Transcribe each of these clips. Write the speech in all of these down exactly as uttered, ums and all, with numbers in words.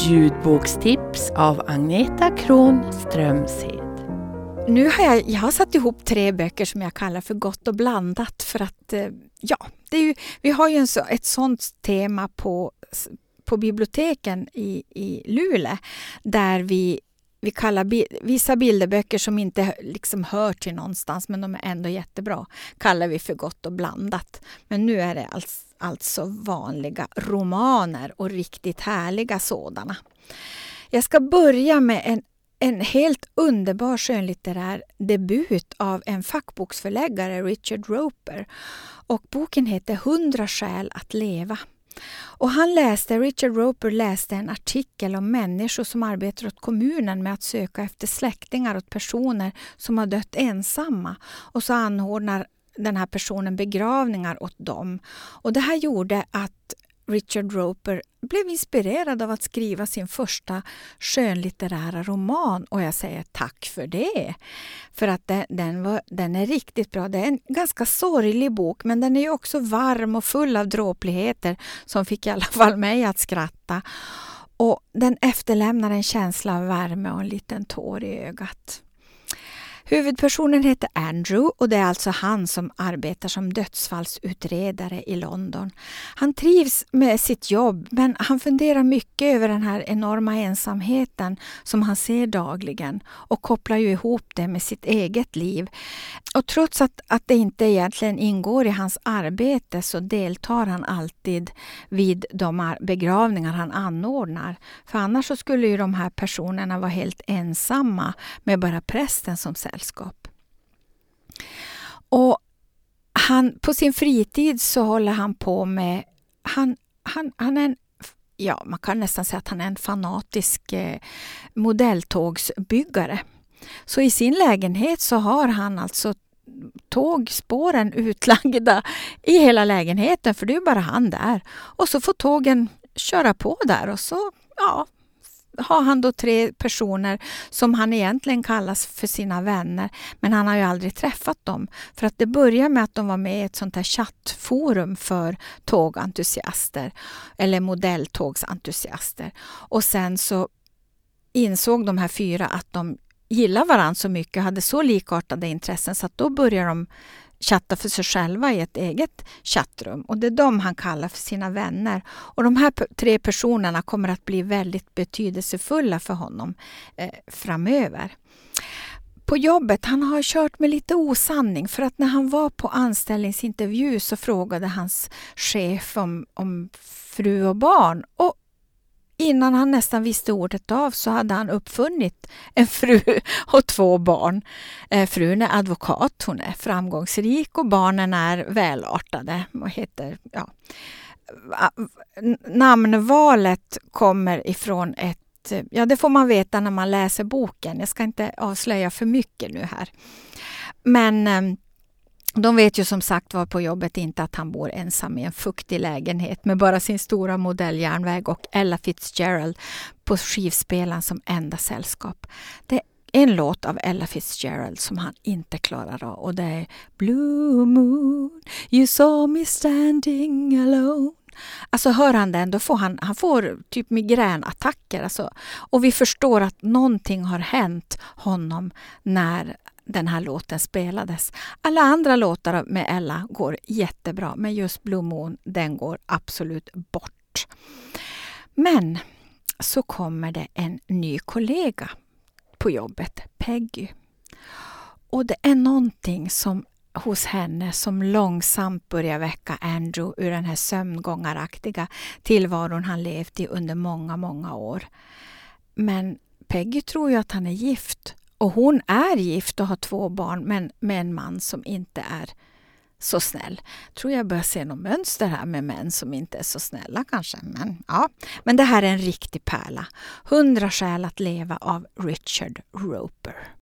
Ljudbokstips av Agneta Kron Strömshed. Nu har jag, jag har satt ihop tre böcker som jag kallar för gott och blandat för att, ja, det är ju, vi har ju en så, ett sånt tema på, på biblioteken i, i Luleå där vi, vi kallar bi, vissa bilderböcker som inte liksom hör till någonstans men de är ändå jättebra, kallar vi för gott och blandat. Men nu är det alltså, alltså vanliga romaner och riktigt härliga sådana. Jag ska börja med en En helt underbar skönlitterär debut av en fackboksförläggare, Richard Roper. Och boken heter hundra skäl att leva. Och han läste, Richard Roper läste en artikel om människor som arbetar åt kommunen med att söka efter släktingar åt personer som har dött ensamma. Och så anordnar den här personen begravningar åt dem. Och det här gjorde att Richard Roper blev inspirerad av att skriva sin första skönlitterära roman och jag säger tack för det. För att den, den, var, den är riktigt bra. Det är en ganska sorglig bok men den är ju också varm och full av dråpligheter som fick i alla fall mig att skratta. Och den efterlämnar en känsla av värme och en liten tår i ögat. Huvudpersonen heter Andrew och det är alltså han som arbetar som dödsfallsutredare i London. Han trivs med sitt jobb men han funderar mycket över den här enorma ensamheten som han ser dagligen och kopplar ju ihop det med sitt eget liv. Och trots att, att det inte egentligen ingår i hans arbete så deltar han alltid vid de begravningar han anordnar. För annars så skulle ju de här personerna vara helt ensamma med bara prästen som sällskap. Och han, på sin fritid så håller han på med, han, han, han är en, ja man kan nästan säga att han är en fanatisk eh, modelltågsbyggare. Så i sin lägenhet så har han alltså tågspåren utlagda i hela lägenheten för det är bara han där. Och så får tågen köra på där och så ja, har han då tre personer som han egentligen kallas för sina vänner men han har ju aldrig träffat dem. För att det börjar med att de var med i ett sånt här chattforum för tågentusiaster eller modelltågsentusiaster. Och sen så insåg de här fyra att de gillar varandra så mycket och hade så likartade intressen så att då börjar de chatta för sig själva i ett eget chattrum. Och det är de han kallar för sina vänner. Och de här p- tre personerna kommer att bli väldigt betydelsefulla för honom eh, framöver. På jobbet, han har kört med lite osanning för att när han var på anställningsintervju så frågade hans chef om, om fru och barn. Och innan han nästan visste ordet av så hade han uppfunnit en fru och två barn. Eh, frun är advokat, hon är framgångsrik och barnen är välartade. Och heter, ja. Namnvalet kommer ifrån ett, ja det får man veta när man läser boken. Jag ska inte avslöja för mycket nu här. Men eh, de vet ju som sagt var på jobbet inte att han bor ensam i en fuktig lägenhet med bara sin stora modelljärnväg och Ella Fitzgerald på skivspelaren som enda sällskap. Det är en låt av Ella Fitzgerald som han inte klarar av och det är Blue Moon, you saw me standing alone. Alltså hör han den, då får han, han får typ migränattacker. Alltså, och vi förstår att någonting har hänt honom när den här låten spelades. Alla andra låtar med Ella går jättebra, men just Blue Moon, den går absolut bort. Men så kommer det en ny kollega på jobbet, Peggy. Och det är någonting som hos henne som långsamt börjar väcka Andrew ur den här sömngångaraktiga tillvaron han levt i under många, många år. Men Peggy tror ju att han är gift. Och hon är gift och har två barn men med en man som inte är så snäll. Tror jag börjar se något mönster här med män som inte är så snälla kanske. Men, ja. Men det här är en riktig pärla. Hundra skäl att leva av Richard Roper.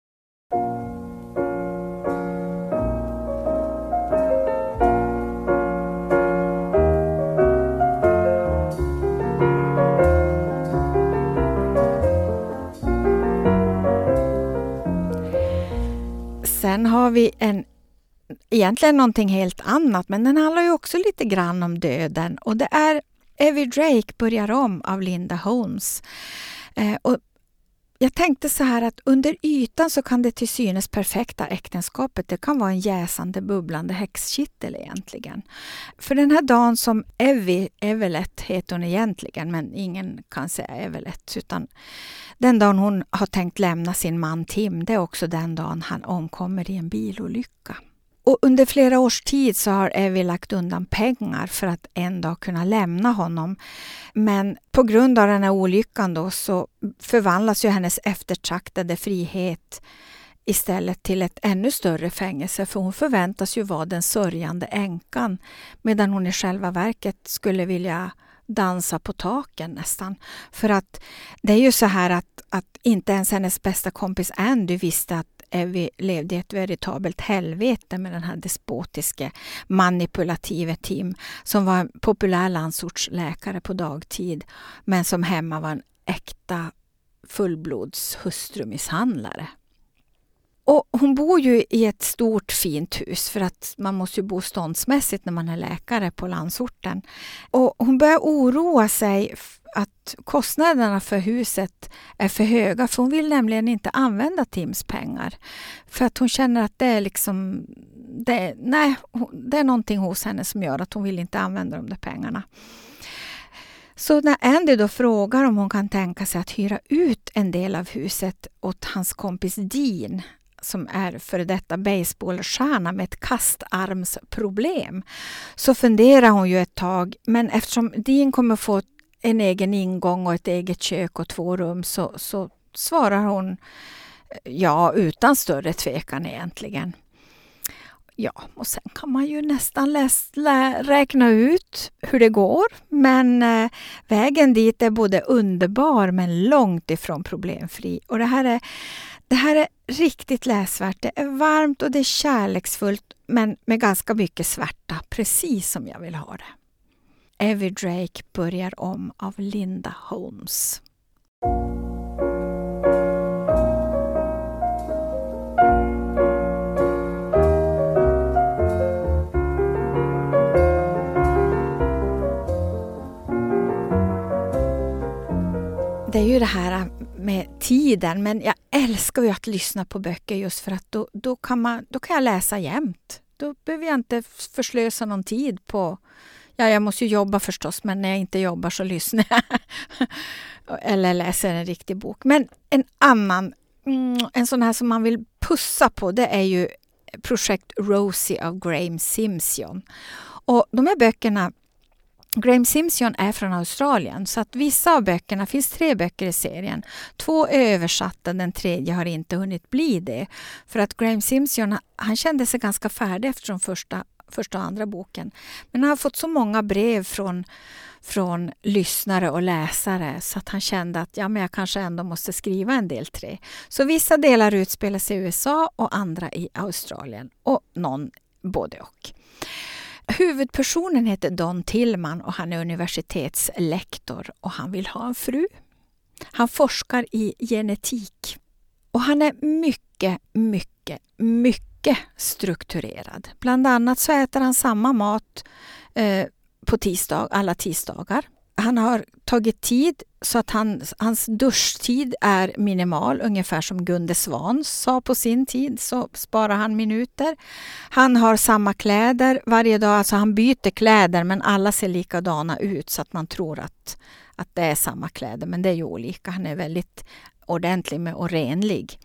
Sen har vi en, egentligen någonting helt annat, men den handlar ju också lite grann om döden. Och det är Evie Drake börjar om av Linda Holmes. Eh, och jag tänkte så här att under ytan så kan det till synes perfekta äktenskapet, det kan vara en jäsande, bubblande häxkittel egentligen. För den här dagen som Evie, Evelett heter hon egentligen, men ingen kan säga Evelett, utan den dagen hon har tänkt lämna sin man Tim, det är också den dagen han omkommer i en bilolycka. Och under flera års tid så har Evie lagt undan pengar för att en dag kunna lämna honom. Men på grund av den här olyckan då så förvandlas ju hennes eftertraktade frihet istället till ett ännu större fängelse. För hon förväntas ju vara den sörjande änkan, medan hon i själva verket skulle vilja dansa på taken nästan. För att det är ju så här att, att inte ens hennes bästa kompis Andy visste att Evie levde i ett veritabelt helvete med den här despotiska manipulative Tim som var en populär landsortsläkare på dagtid, men som hemma var en äkta fullblods hustrumisshandlare. Och hon bor ju i ett stort fint hus, för att man måste ju bo ståndsmässigt när man är läkare på landsorten. Och hon börjar oroa sig att kostnaderna för huset är för höga, för hon vill nämligen inte använda Tims pengar. För att hon känner att det är liksom, det, nej, det är någonting hos henne som gör att hon vill inte använda de där pengarna. Så när Andy då frågar om hon kan tänka sig att hyra ut en del av huset åt hans kompis Dean, som är för detta baseballstjärna med ett kastarmsproblem, så funderar hon ju ett tag. Men eftersom Dean kommer få en egen ingång och ett eget kök och två rum, så, så svarar hon ja utan större tvekan egentligen. Ja, och sen kan man ju nästan läs, lä, räkna ut hur det går. Men eh, vägen dit är både underbar men långt ifrån problemfri. Och det här är, det här är riktigt läsvärt. Det är varmt och det är kärleksfullt, men med ganska mycket svärta, precis som jag vill ha det. Evie Drake börjar om av Linda Holmes. Det är ju det här med tiden, men jag älskar ju att lyssna på böcker just för att då, då, kan, man, då kan jag läsa jämt. Då behöver jag inte förslösa någon tid på, ja jag måste ju jobba förstås, men när jag inte jobbar så lyssnar jag eller läser en riktig bok. Men en annan, en sån här som man vill pussa på, det är ju Projekt Rosie av Graeme Simsion. Och de här böckerna, Graeme Simsion är från Australien, så att vissa av böckerna, finns tre böcker i serien. Två är översatta, den tredje har inte hunnit bli det. För att Graeme Simsion, han kände sig ganska färdig efter de första, första och andra boken. Men han har fått så många brev från, från lyssnare och läsare så att han kände att ja, men jag kanske ändå måste skriva en del tre. Så vissa delar utspelar sig i U S A och andra i Australien och någon både och. Huvudpersonen heter Don Tillman och han är universitetslektor och han vill ha en fru. Han forskar i genetik och han är mycket, mycket, mycket strukturerad. Bland annat så äter han samma mat eh, på tisdag, alla tisdagar. Han har tagit tid så att han, hans duschtid är minimal, ungefär som Gunde Svan sa på sin tid, så sparar han minuter. Han har samma kläder varje dag, alltså han byter kläder men alla ser likadana ut så att man tror att, att det är samma kläder, men det är ju olika. Han är väldigt ordentlig med och renlig.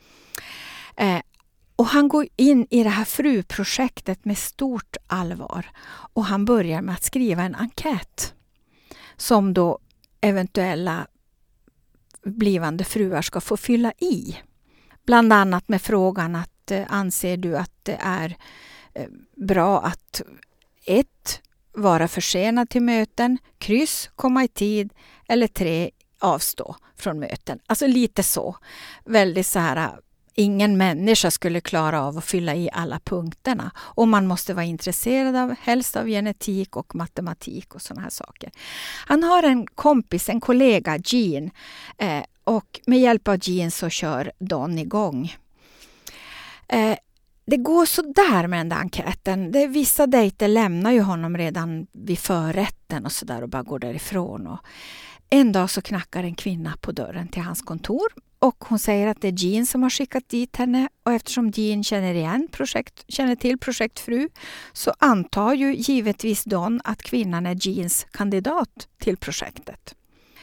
Eh, och han går in i det här fruprojektet med stort allvar och han börjar med att skriva en enkät som då eventuella blivande fruar ska få fylla i. Bland annat med frågan att eh, anser du att det är eh, bra att ett, vara försenad till möten, kryss, komma i tid eller tre, avstå från möten. Alltså lite så. Väldigt så här, ingen människa skulle klara av att fylla i alla punkterna. Och man måste vara intresserad av helst av genetik och matematik och såna här saker. Han har en kompis, en kollega, Jean. Eh, och med hjälp av Jean så kör Don igång. Eh, det går så där med den där enkäten. Det, vissa dejter lämnar ju honom redan vid förrätten och så där och bara går därifrån. Och en dag så knackar en kvinna på dörren till hans kontor och hon säger att det är Jean som har skickat dit henne, och eftersom Jean känner igen projekt, känner till projektfru så antar ju givetvis Don att kvinnan är Jeans kandidat till projektet.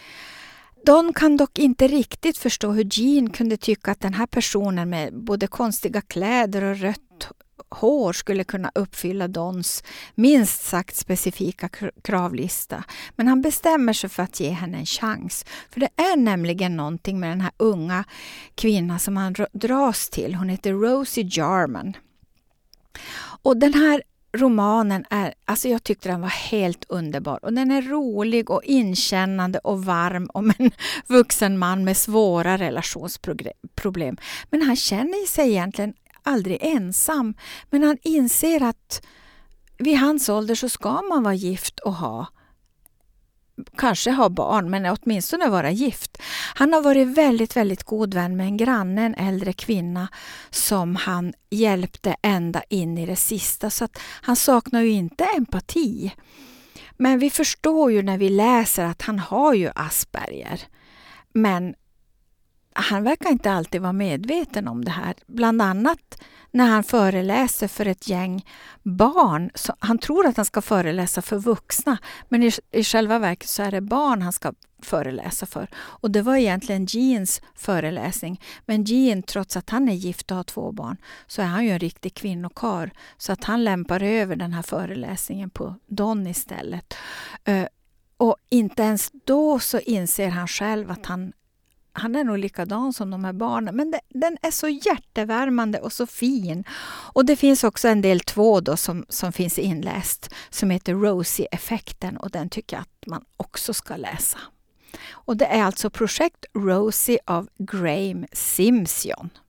Don kan dock inte riktigt förstå hur Jean kunde tycka att den här personen med både konstiga kläder och rött hår skulle kunna uppfylla Dons minst sagt specifika kravlista. Men han bestämmer sig för att ge henne en chans. För det är nämligen någonting med den här unga kvinnan som han dras till. Hon heter Rosie Jarman. Och den här romanen är, alltså jag tyckte den var helt underbar, och den är rolig och inkännande och varm om en vuxen man med svåra relationsproblem. Men han känner sig egentligen aldrig ensam, men han inser att vid hans ålder så ska man vara gift och ha kanske ha barn, men åtminstone vara gift. Han har varit väldigt, väldigt god vän med en granne, en äldre kvinna som han hjälpte ända in i det sista, så att han saknar ju inte empati. Men vi förstår ju när vi läser att han har ju Asperger, men han verkar inte alltid vara medveten om det här. Bland annat när han föreläser för ett gäng barn. Så han tror att han ska föreläsa för vuxna, men i, i själva verket så är det barn han ska föreläsa för. Och det var egentligen Jeans föreläsning. Men Jean, trots att han är gift och har två barn, så är han ju en riktig kvinnokar. Så att han lämpar över den här föreläsningen på Don istället. Uh, och inte ens då så inser han själv att han Han är nog likadan som de här barnen. Men det, den är så hjärtevärmande och så fin. Och det finns också en del två då som, som finns inläst. Som heter Rosie-effekten. Och den tycker jag att man också ska läsa. Och det är alltså Projekt Rosie av Graeme Simsion.